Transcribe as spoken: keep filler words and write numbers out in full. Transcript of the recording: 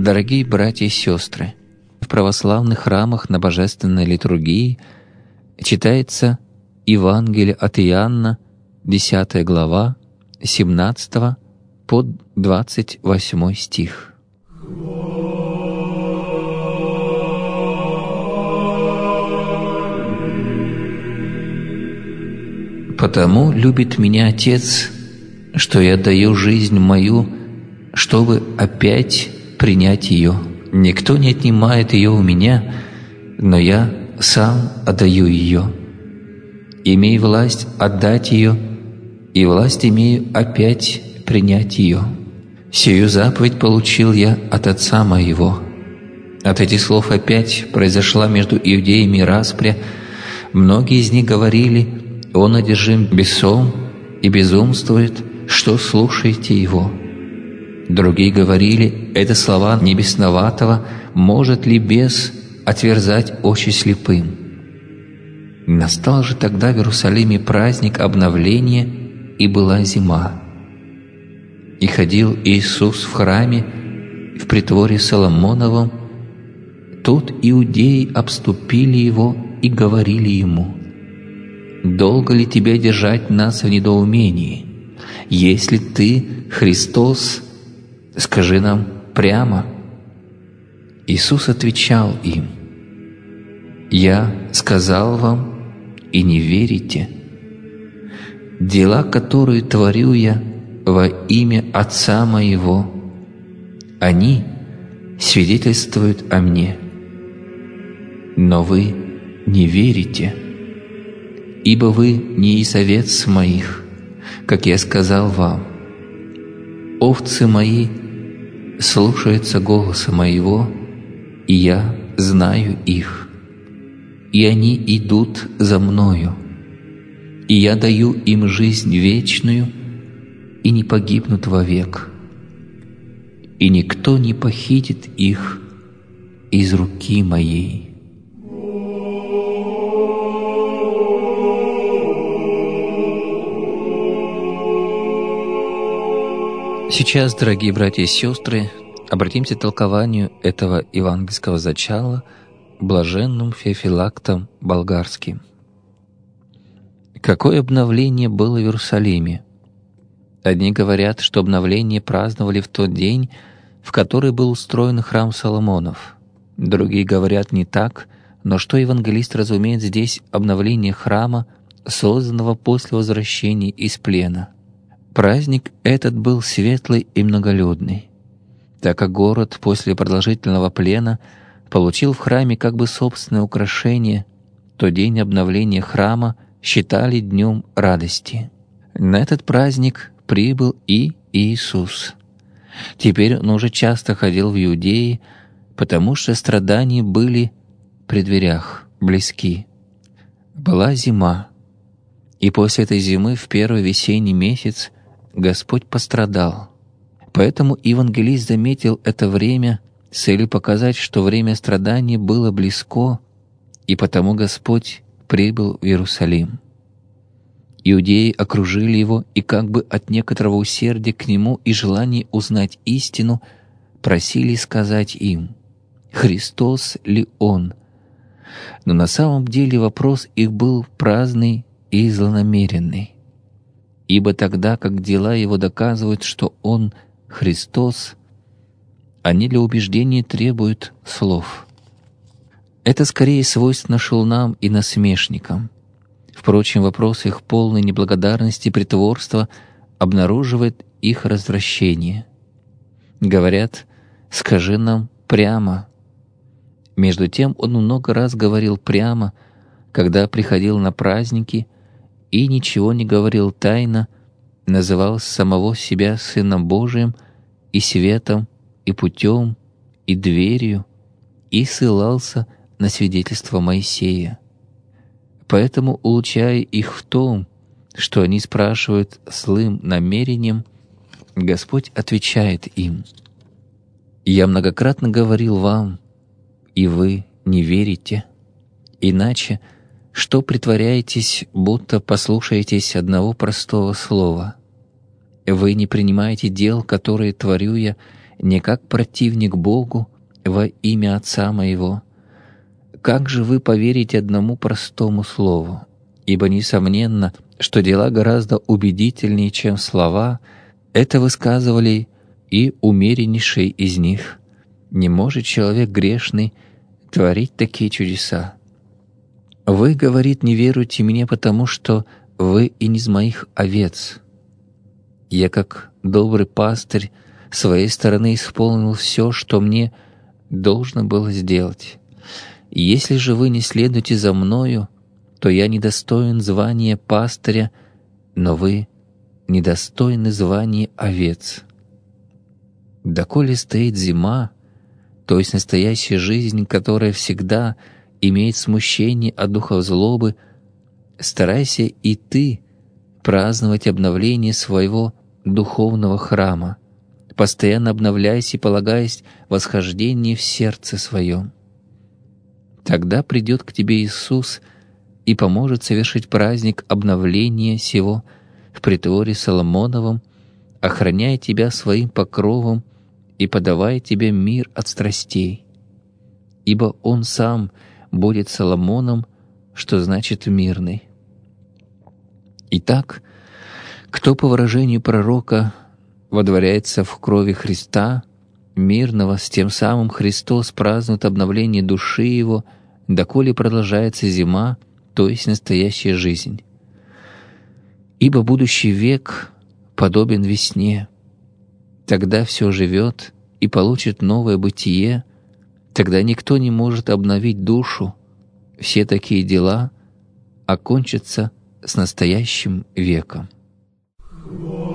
Дорогие братья и сестры, в православных храмах на божественной литургии читается Евангелие от Иоанна, десятая глава, семнадцатого по двадцать восьмой стих. «Потому любит меня Отец, что я даю жизнь мою, чтобы опять принять ее. Никто не отнимает ее у меня, но я сам отдаю ее. Имею власть отдать ее, и власть имею опять принять ее. Сию заповедь получил я от Отца моего». От этих слов опять произошла между иудеями распря. Многие из них говорили: «Он одержим бесом и безумствует, что слушаете его». Другие говорили: «Это слова небесноватого, может ли бес отверзать очи слепым?» Настал же тогда в Иерусалиме праздник обновления, и была зима. И ходил Иисус в храме, в притворе Соломоновом. Тут иудеи обступили Его и говорили Ему: «Долго ли тебе держать нас в недоумении? Если Ты Христос, скажи нам прямо». Иисус отвечал им: «Я сказал вам, и не верите. Дела, которые творю я во имя Отца моего, они свидетельствуют о мне. Но вы не верите, ибо вы не из овец моих, как я сказал вам. Овцы мои слушаются голоса моего, и я знаю их, и они идут за мною, и я даю им жизнь вечную, и не погибнут вовек, и никто не похитит их из руки моей». Сейчас, дорогие братья и сестры, обратимся к толкованию этого евангельского зачала блаженным Феофилактом Болгарским. Какое обновление было в Иерусалиме? Одни говорят, что обновление праздновали в тот день, в который был устроен храм Соломонов. Другие говорят не так, но что евангелист разумеет здесь обновление храма, созданного после возвращения из плена. Праздник этот был светлый и многолюдный, так как город после продолжительного плена получил в храме как бы собственное украшение, то день обновления храма считали днем радости. На этот праздник прибыл и Иисус. Теперь он уже часто ходил в Иудеи, потому что страдания были при дверях, близки. Была зима, и после этой зимы в первый весенний месяц Господь пострадал. Поэтому евангелист заметил это время с целью показать, что время страданий было близко, и потому Господь прибыл в Иерусалим. Иудеи окружили Его, и как бы от некоторого усердия к Нему и желания узнать истину просили сказать им: «Христос ли Он?». Но на самом деле вопрос их был праздный и злонамеренный. Ибо тогда, как дела Его доказывают, что Он Христос, они для убеждения требуют слов. Это скорее свойственно шелунам и насмешникам. Впрочем, вопрос их полной неблагодарности и притворства обнаруживает их развращение. Говорят: «Скажи нам прямо». Между тем он много раз говорил прямо, когда приходил на праздники, и ничего не говорил тайно, называл самого себя Сыном Божиим и светом, и путем, и дверью, и ссылался на свидетельство Моисея. Поэтому, улучшая их в том, что они спрашивают злым намерением, Господь отвечает им: «Я многократно говорил вам, и вы не верите. Иначе что притворяетесь, будто послушаетесь одного простого слова? Вы не принимаете дел, которые творю я, не как противник Богу во имя Отца моего. Как же вы поверите одному простому слову? Ибо несомненно, что дела гораздо убедительнее, чем слова, это высказывали и умереннейший из них. Не может человек грешный творить такие чудеса. Вы, говорит, не веруете мне, потому что вы и не из моих овец. Я, как добрый пастырь, с своей стороны исполнил все, что мне должно было сделать. Если же вы не следуете за мною, то я недостоин звания пастыря, но вы недостойны звания овец. Доколе стоит зима, то есть настоящая жизнь, которая всегда имеет смущение от духов злобы, старайся и ты праздновать обновление своего духовного храма, постоянно обновляясь и полагаясь восхождение в сердце своем. Тогда придет к тебе Иисус и поможет совершить праздник обновления сего в притворе Соломоновом, охраняя тебя своим покровом и подавая тебе мир от страстей. Ибо Он сам будет Соломоном, что значит «мирный». Итак, кто по выражению пророка водворяется в крови Христа, мирного, с тем самым Христос празднует обновление души его, доколе продолжается зима, то есть настоящая жизнь. Ибо будущий век подобен весне. Тогда все живет и получит новое бытие, тогда никто не может обновить душу. Все такие дела окончатся с настоящим веком.